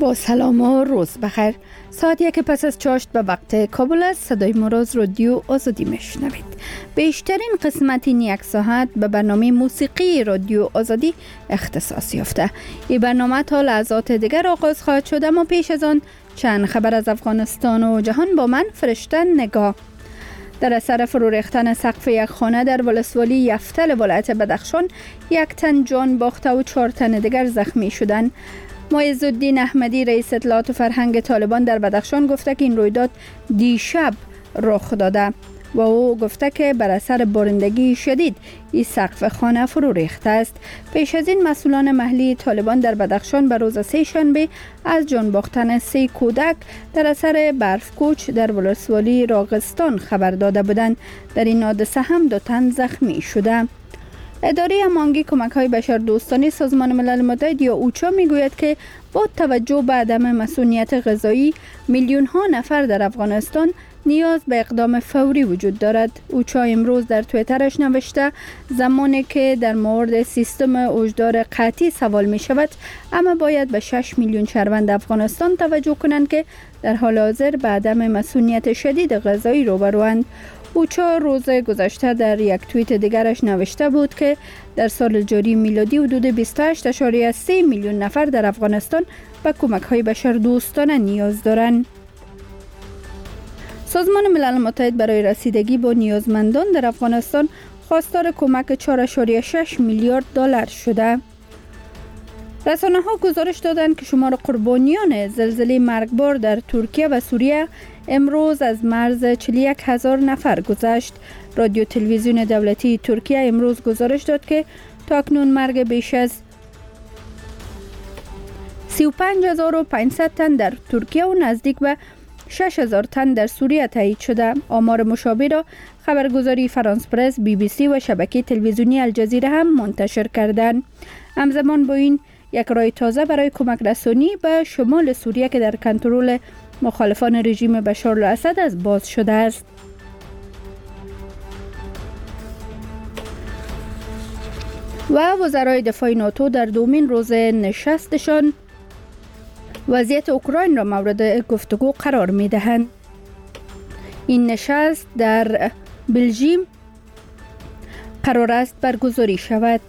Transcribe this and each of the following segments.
با سلام و روز بخیر. ساعت 1 پس از چاشت به وقت کابل است. صدای مراز رادیو آزادی میشنوید. بیشترین قسمت این یک ساعت به برنامه موسیقی رادیو آزادی اختصاص یافته. این برنامه تا لحظات دیگر آغاز خواهد شد، اما پیش از آن چند خبر از افغانستان و جهان با من فرشته نگاه. در اثر فرو ریختن سقف یک خانه در ولسوالی یفتل ولایت بدخشان 1 تن جان باخته و 4 تن دیگر زخمی شدند. معز الدین احمدی رئیس اطلاعات و فرهنگ طالبان در بدخشان گفته که این رویداد دیشب رخ داده و او گفته که بر اثر بارندگی شدید این سقف خانه فرو ریخته است. پیش از این مسئولان محلی طالبان در بدخشان به روز سه شنبه از جان باختن 3 کودک در اثر برف کوچ در ولسوالی راغستان خبر داده بودند. در این حادثه هم 2 تن زخمی شده. اداره هماهنگی کمک‌های بشردوستانه سازمان ملل متحد یا اوچا میگوید که با توجه به عدم مسئولیت غذایی میلیون‌ها نفر در افغانستان نیاز به اقدام فوری وجود دارد. اوچا امروز در توییترش نوشته زمانی که در مورد سیستم هشدار قحطی سوال می شود، اما باید به 6 میلیون شهروند افغانستان توجه کنند که در حال حاضر به عدم مسئولیت شدید غذایی روبروند. اوچا روز گذشته در یک توییت دیگرش نوشته بود که در سال جاری میلادی حدود 28.3 میلیون نفر در افغانستان به کمک‌های بشردوستانه نیاز دارند. سازمان ملل متحد برای رسیدگی با نیازمندان در افغانستان خواستار کمک 4.6 میلیارد دلار شده. رسانه‌ها گزارش دادند که شمار قربانیان زلزله مرگبار در ترکیه و سوریه امروز از مرز 41,000 نفر گذشت. رادیو تلویزیون دولتی ترکیه امروز گزارش داد که تاکنون مرگ بیش از 35,500 تن در ترکیه و نزدیک به 6,000 تن در سوریه تایید شده. آمار مشابه را خبرگزاری فرانس پرس، BBC و شبکه تلویزیونی الجزیره هم منتشر کردند. همزمان با این یک راه تازه برای کمک رسانی به شمال سوریه که در کنترل مخالفان رژیم بشار الاسد از باز شده است. و وزرای دفاع ناتو در دومین روز نشستشان وضعیت اوکراین را مورد گفتگو قرار می دهند. این نشست در بلژیم قرار است برگزاری شود.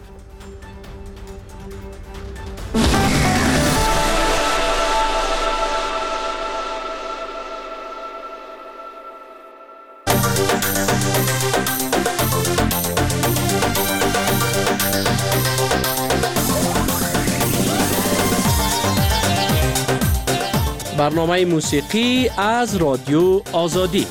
برنامه موسیقی از رادیو آزادی.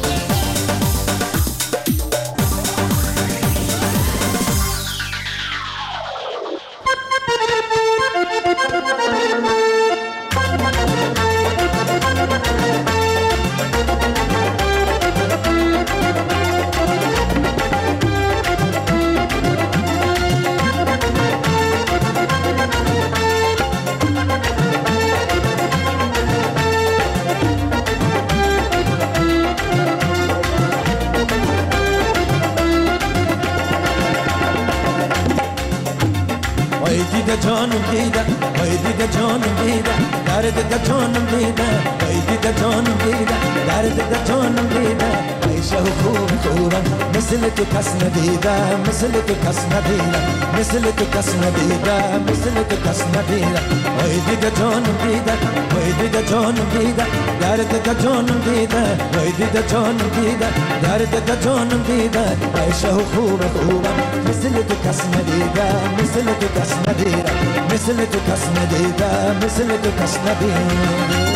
جانم دیده وای دیده جانم دیده درد ده جانم دیده وای دیده جانم دیده درد ده جانم دیده عیشه و خوبم مثل تو کس ندیده مثل تو کس ندیده مثل تو کس ندیده مثل تو کس ندیده وای دیده جانم دیده وای دیده جانم دیده درد ده جانم دیده وای دیده جانم دیده درد ده جانم دیده عیشه و خوبم مثل تو کس ندیده مثل تو کس ندیده مثل تو کس ندیده مثل تو کس ندیده.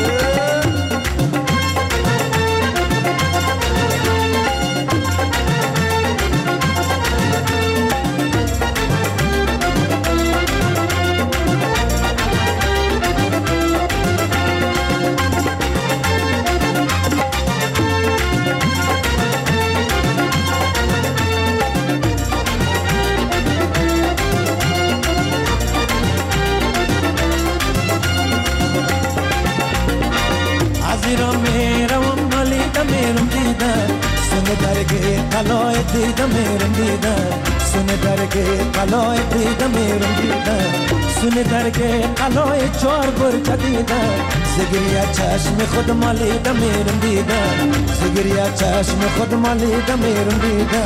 دیدم सुने दर के कलोए दीदा मेरम दीदा सुने दर के कलोए चोर बुरचा दीदा जिगरिया चश्म खुद मालीदा मेरम दीदा जिगरिया चश्म खुद मालीदा मेरम दीदा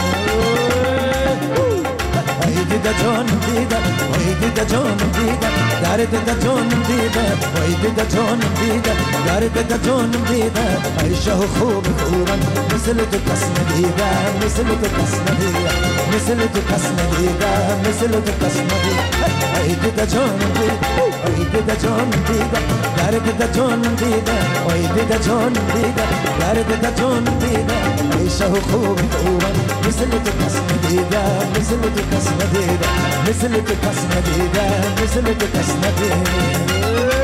ओए दीदा जोन दीदा ओए दीदा जोन दीदा दार दीदा जोन दीदा ओए दीदा जोन दीदा दार दीदा जोन दीदा ऐशा खूब खूबन مثل تو کس ندیده مثل تو کس ندیده مثل تو کس ندیده مثل تو کس ندیده ای دیده جان دیده ای دیده جان دیده در دیده جان دیده ای دیده جان دیده در دیده جان دیده ایشه خوب خوبن مثل تو کس ندیده مثل تو کس ندیده مثل تو کس ندیده مثل تو کس ندیده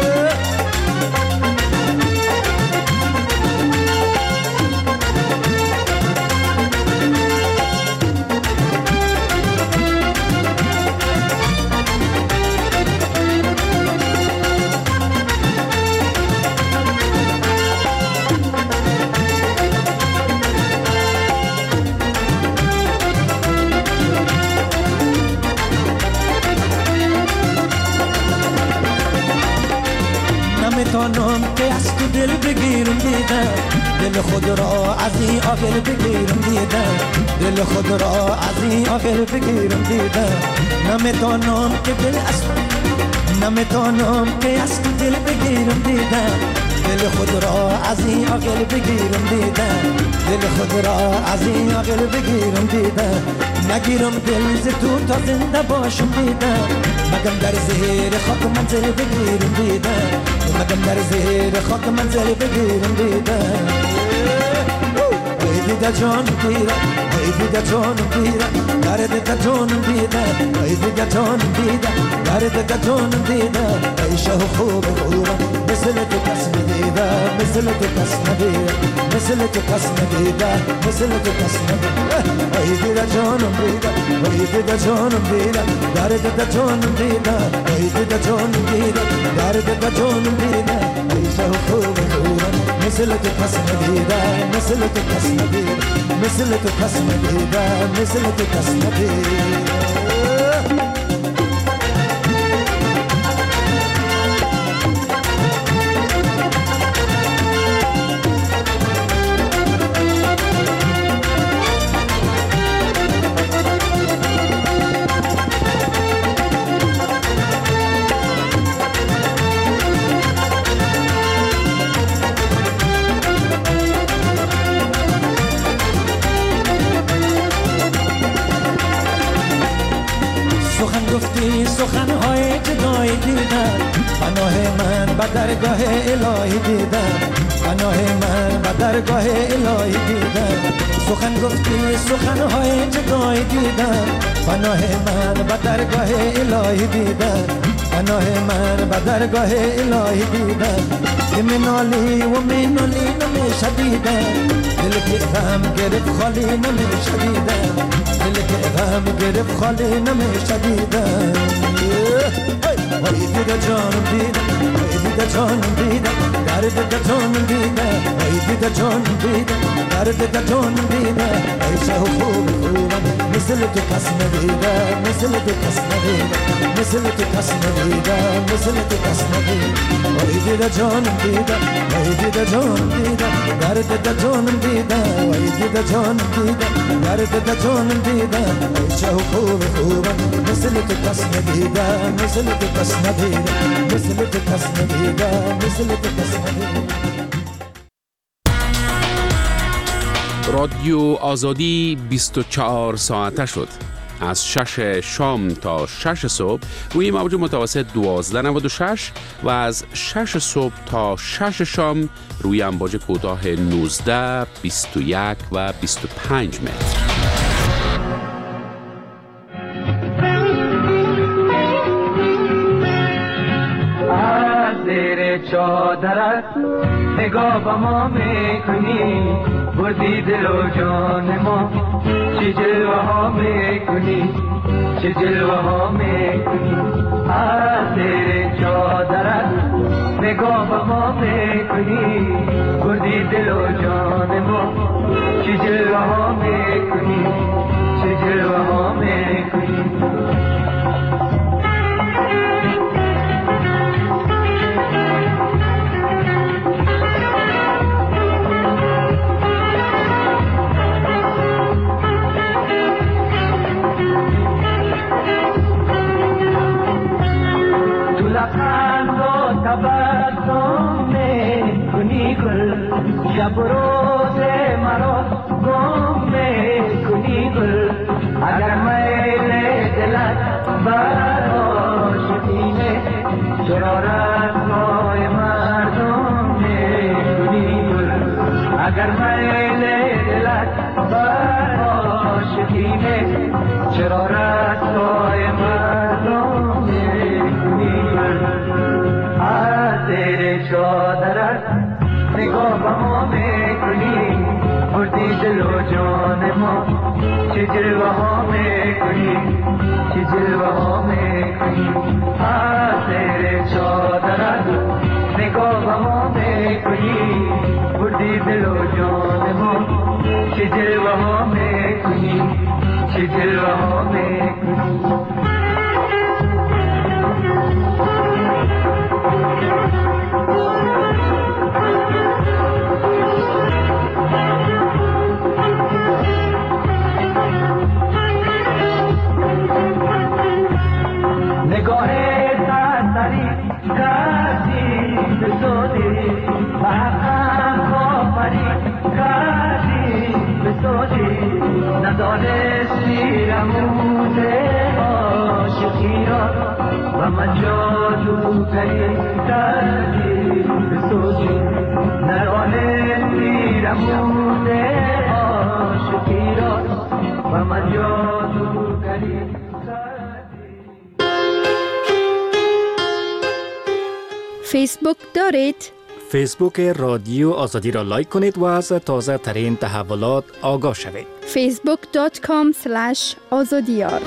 نمیتونم که از تو دل بگیرم دیدم دل خود را از این آخر بگیرم دیدم دل خود را از این آخر بگیرم دیدم نمیتونم که دل از نمیتونم که از تو دل بگیرم دیدم دل خود را از این آخر بگیرم دیدم دل خود را از این آخر بگیرم دیدم نگیرم دل ز تو تا زنده باشم دیدم مگم در زیر خاک منزل بگیرم دیدم مگم در زیر خاک منزل بگیرم دیدم ای دیده جان دیدم ای دیده جان دیدم در دیده جان دیدم ای دیده جان دیدم در دیده جان دیدم ای شه خوب خوبم مثل تو کس ندیدم مثل تو کس ندیدم مثل تو کس ندیدم مثل تو کس ندیدم ای دیده جان دیدم ای دیده جان دیدم در دیده جان دیدم ای دیده جان دیدم در دیده جان دیدم ای شه خوب خوبم مثل تو کس ندیدم مثل تو کس ندیدم مثل تو کس ندیدم مثل تو کس ندیدم سخنهای جدایی دیدم پناه من به درگاه الهی دیدم پناه من به درگاه الهی دیدم سخن گفتی سخنهای جدایی دیدم پناه من به درگاه الهی دیدم پناه من به درگاه الهی دیدم منالی و منالی نمیشه دیدم دل که غم گرفت خالی نمیشه دیدم دل که غم گرفت خالی نمیشه دیدم ای دیده جانم دیدم ای دیده جانم دیدم در دیده جانم دیدم ای دیده جانم دیدم در دیده جانم دیدم ای شه خوب خوبم مثل تو کس ندیدم مثل تو کس ندیدم مثل تو کس ندیدم مثل تو کس ندیدم ای دیده جانم دیدم ای دیده جانم دیدم در دیده جانم دیدم ای دیده جانم دیدم در دیده جانم دیدم ای شه خوب خوبم مثل تو کس ندیدم مثل تو کس ندیدم مثل تو کس ندیدم مثل تو کس ندیدم رادیو آزادی 24 ساعته شد. از 6 شام تا 6 صبح روی موج متوسط 1296 و از 6 صبح تا 6 شام روی امواج کوتاه 19, 21 و 25 متر. چادرت نگاه با ما میکنی بردی دل و جان ما چه جلوه ها میکنی چه جلوه ها میکنی از زیر چادرت نگاه با ما میکنی بردی دل و جان ما چه جلوه ها میکنی چه جلوه ها میکنی شب روز مرا گم میکنی گل اگر میل دلت بر آشتینه چرا رسوای مردم میکنی گل اگر میل دلت بر آشتینه چرا رسوای مردم میکنی گل از زیر چادرت نگاه با ما میکنی بردی دل و جان ما چه جلوه ها میکنی چه جلوه ها میکنی از زیر چادرت نگاه با ما میکنی بردی دل و جان ما چه جلوه ها میکنی چه جلوه ها میکنی نگاه سرسری کردی به سودی حقم کافری کردی به سودی ندانستی رموز عاشقی را و من جادوگری کردی به سودی ندانستی رموز عاشقی را و من جادوگری فیسبوک دارید؟ فیسبوک رادیو آزادی را لایک کنید و از تازه ترین تحولات آگاه شوید. facebook.com/azadiyar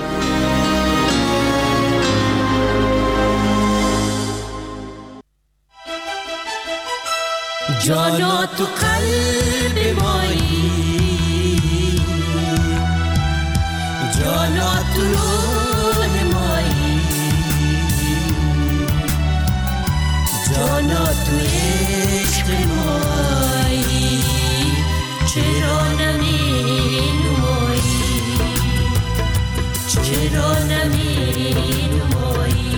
جانا تو قلب مایی جانا تو روح مایی جانا تو عشق مایی چرا نمی نمایی چرا نمی نمایی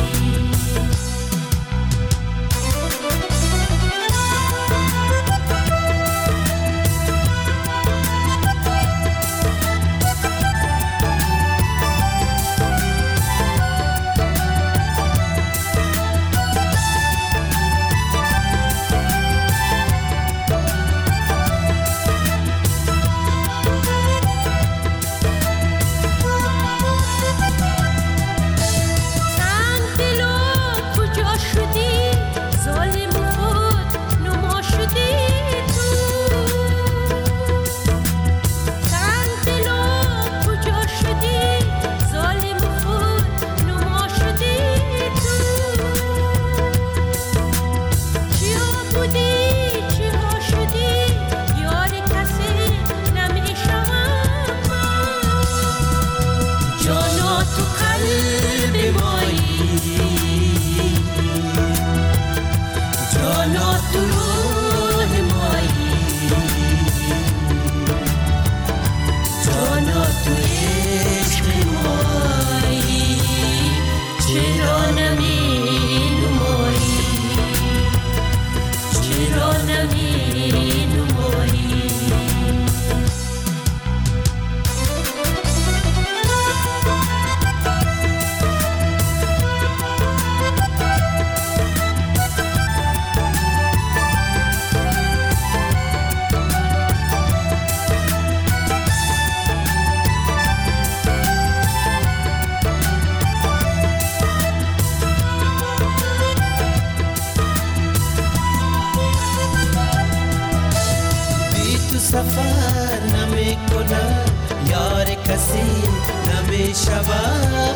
سفر نمی کنم یار کسی نمی شوم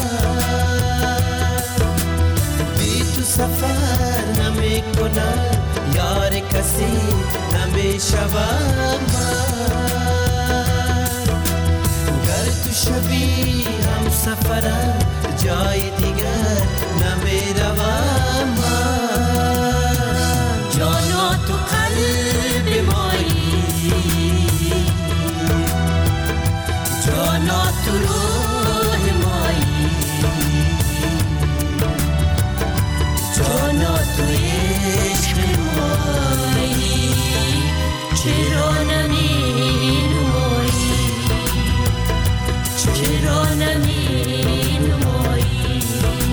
بی تو سفر نمی کنم یار کسی نمی شوم گر تو شبی هم سفرم جای دیگر نمی روم جانا تو قلب مایی جانا تو روح مایی جانا تو عشق مایی چرا نمی نمایی چرا نمی نمایی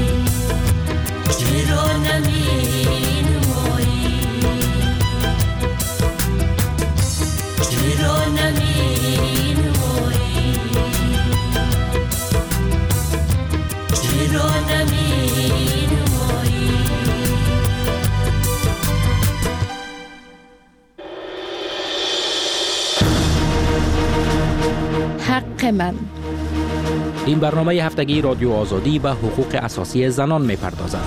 چرا نمی نمایی چرا نمی نمایی چرا نمی نمایی حق من. این برنامه هفتگی رادیو آزادی به حقوق اساسی زنان می‌پردازد.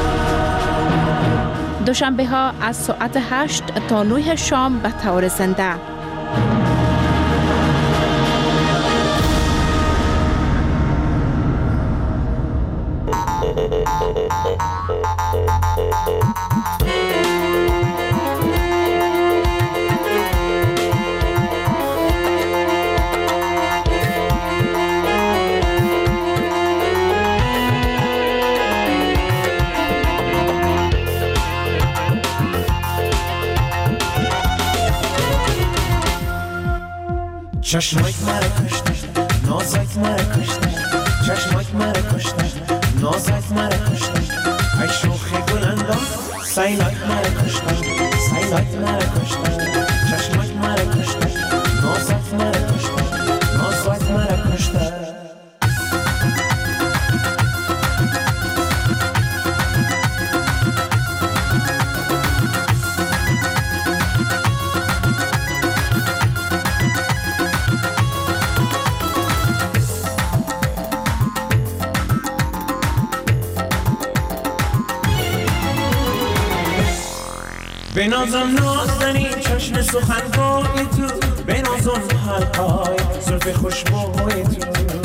دوشنبه ها از ساعت 8 تا 9 شام به طور زنده. چشمایت مرا کشته نازت مرا کشته چشمایت مرا کشته نازت مرا کشته ای شوخ گلندام سیلایت مرا کشته سیلایت مرا کشته چشمایت مرا کشته نازت مرا کشته نازت مرا کشته بنازم نازنی چشم سخنگوی تو بنازم حلقای زلف خوشبوی تو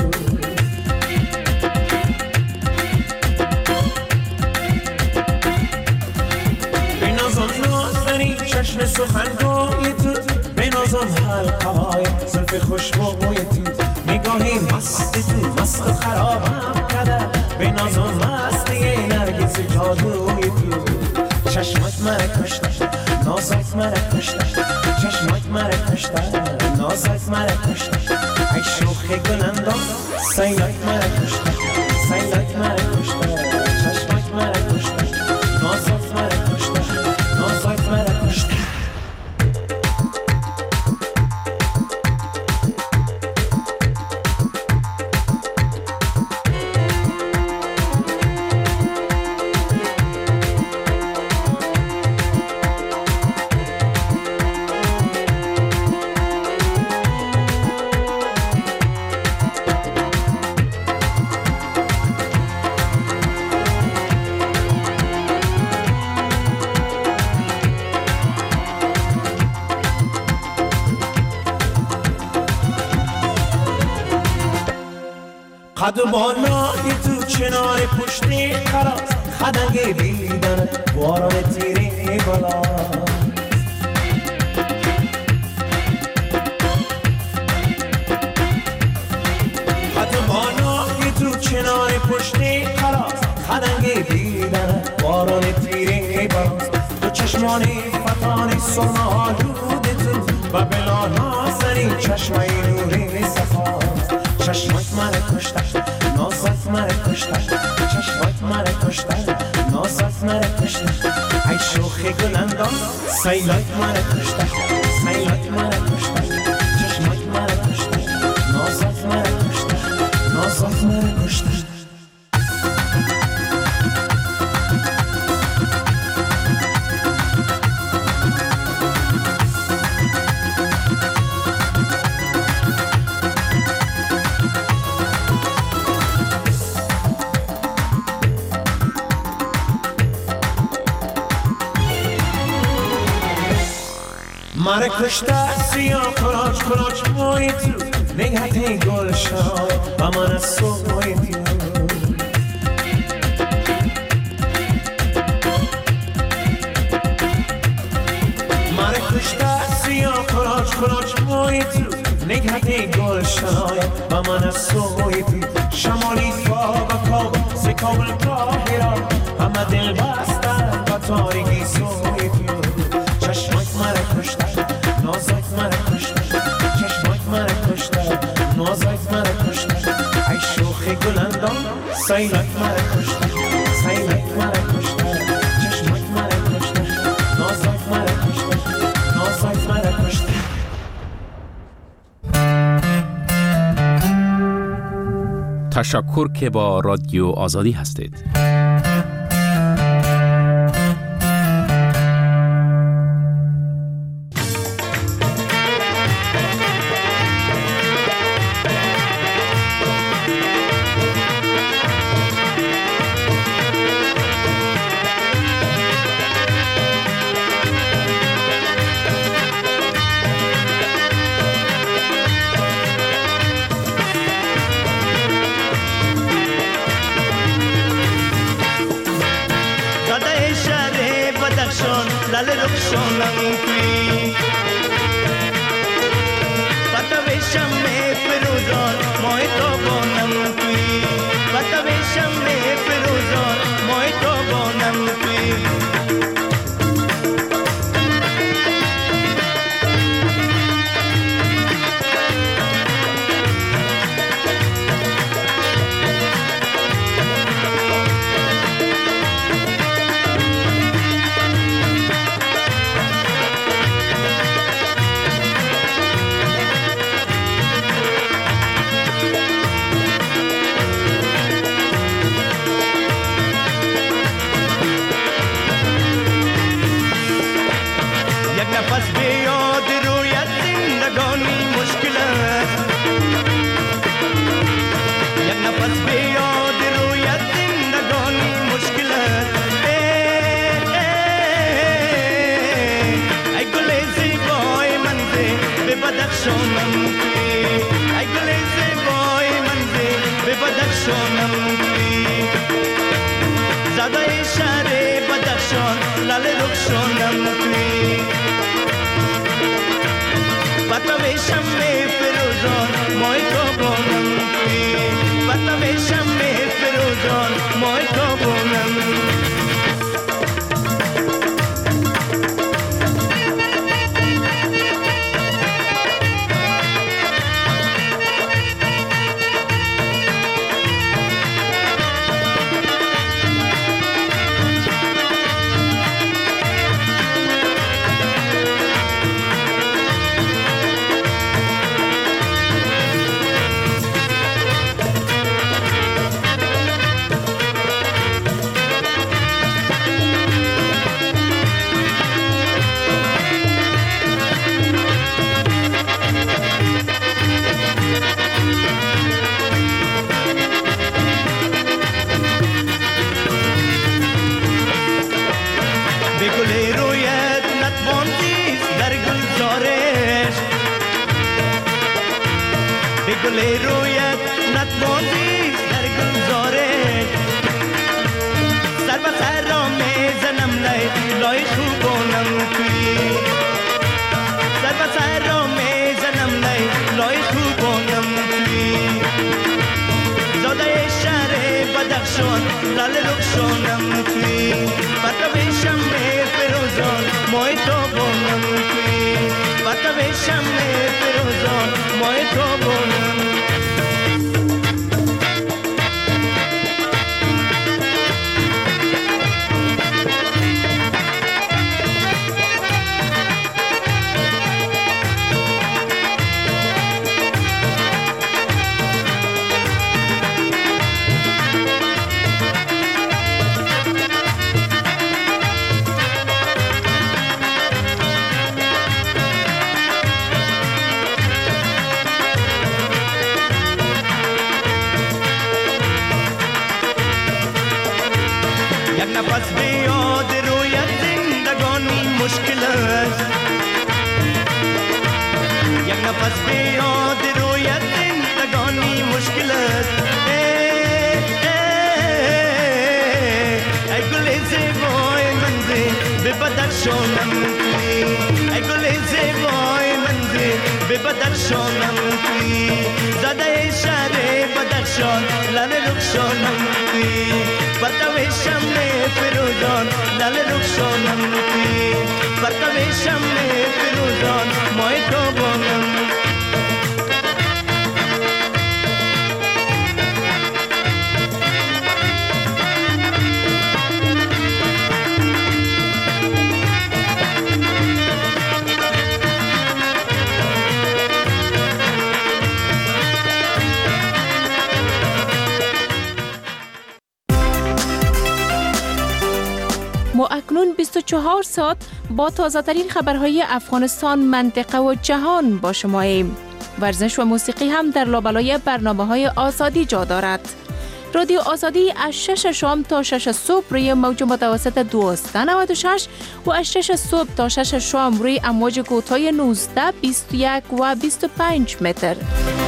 بنازم نازنی چشم سخنگوی تو بنازم حلقای زلف خوشبوی تو نگاهی مست تو مست و خرابم کرده بنازم مستی نرگس جادوی تو چشمات مرا کشته نازت مرا کشته چشمات مرا کشته نازت مرا کشته ای شوخ گلندام سیلایت مرا کشته سیلایت مرا کشته چشمات مرا کشته نازت مرا کشته نازت مرا کشته قد و بالای تو چنار پشتی خراز خدنگ بیدن باران تیری بالا قد و بالای تو چنار پشتی خراز خدنگ بیدن باران تیری بالا تو چشمانی فتانی سرم آلود تو و بلا نازنی چشمای نوری صفا چشمات مرا کشته نازت مرا کشته چشمات مرا کشته نازت مرا کشته ای شوخ گلندام سیلایت مرا کشته سیلایت مرا کشته چشمات مرا کشته نازت مرا کشته نازت مرا کشته مرا کشته سیاه کلاچ کلاچ موی تو نگهت گل شای و من از سوی تو مرا کشته سیاه کلاچ کلاچ موی تو نگهت گل شای و من از سوی تو شمالی فا و کاب ز کابل قاهره همه دل بستن و تاریکی سوی تو چشمات مرا کشته نازت شاخ گلندان سینک مرا کشته سینک مرا کشته چشمک مرا کشته نازک مرا کشته نازک مرا کشته تشکر که با رادیو آزادی هستید. Dale rukshonam kui Patavesham me firuzon moi to bonam kui Patavesham me firuzon moi to bonam kui نفس بیاد رویت زندگانی مشکل است یک نفس بیاد رویت زندگانی مشکل است ای گل زیبای منزه به بدخشانم توی ای گل زیبای منزه به بدخشانم توی زده شهر بدخشان لال رخشانم توی Patavesham me firuzon moi to bonam kui Patavesham me firuzon moi to bonam گل رویت نتوانیست در گلزارت سر به سر را میزنم لای خوبانم توی سر به سر را میزنم لای خوبانم توی زاده شهر بدخشان لال رخشانم توی پتوشم فروزان مای تابانم توی پتوشم فروزان مای تابانم نفس بیاد رویت زندگانی مشکل است یک نفس بیاد رویت زندگانی مشکل است ای گل زیبای منزه به بدخشانم توی ای گل زیبای منزه به بدخشانم توی زده شهر بدخشان لال رخشانم توی پتوشم فروزان لال رخشانم توی پتوشم فروزان مای تابانم اکنون 24 ساعت با تازه‌ترین خبرهای افغانستان، منطقه و جهان با شماییم. ورزش و موسیقی هم در لابلای برنامه‌های آزادی جا دارد. رادیو آزادی از 6 شام تا 6 صبح روی موج متوسط 1296 و از 6 صبح تا 6 شام روی امواج کوتاه 19، 21 و 25 متر.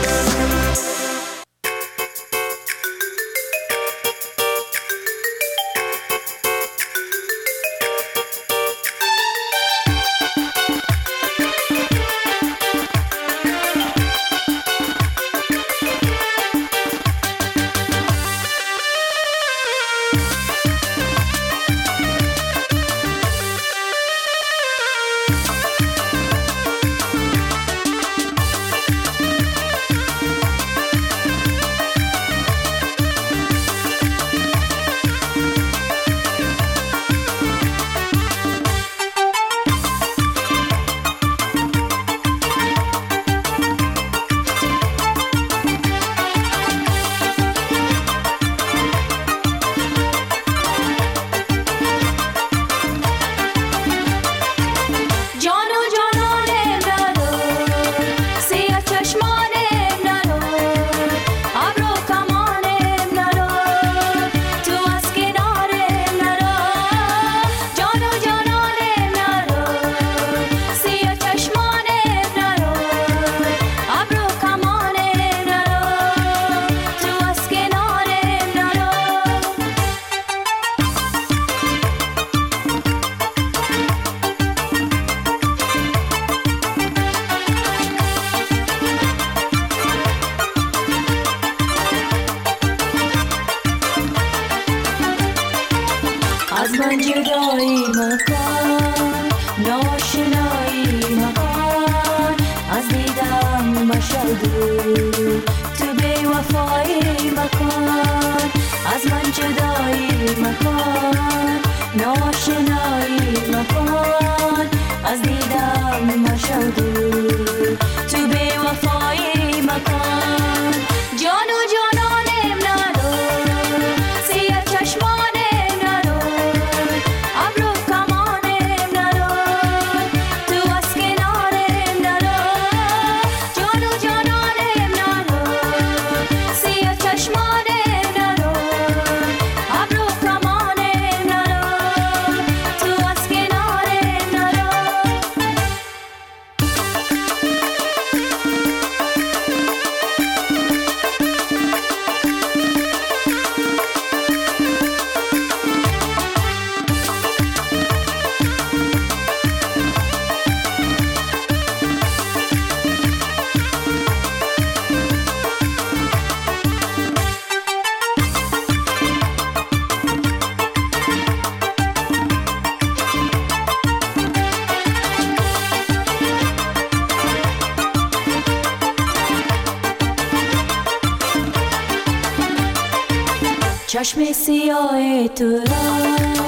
چشم سیاه تو را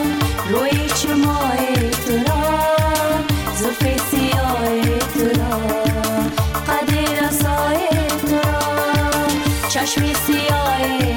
روی چمای تو را زلف سیاه تو را قد رسای تو را چشم سیاه